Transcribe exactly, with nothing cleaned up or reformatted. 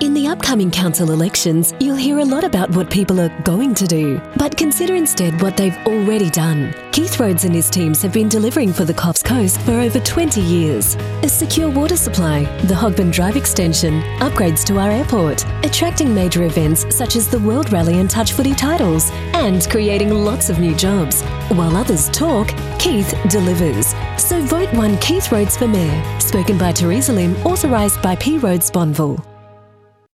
In the upcoming council elections, you'll hear a lot about what people are going to do, but consider instead what they've already done. Keith Rhodes and his teams have been delivering for the Coffs Coast for over twenty years. A secure water supply, the Hogben Drive extension, upgrades to our airport, attracting major events such as the World Rally and Touch Footy titles, and creating lots of new jobs. While others talk, Keith delivers. So vote one Keith Rhodes for Mayor. Spoken by Theresa Lim, authorised by P. Rhodes Bonville.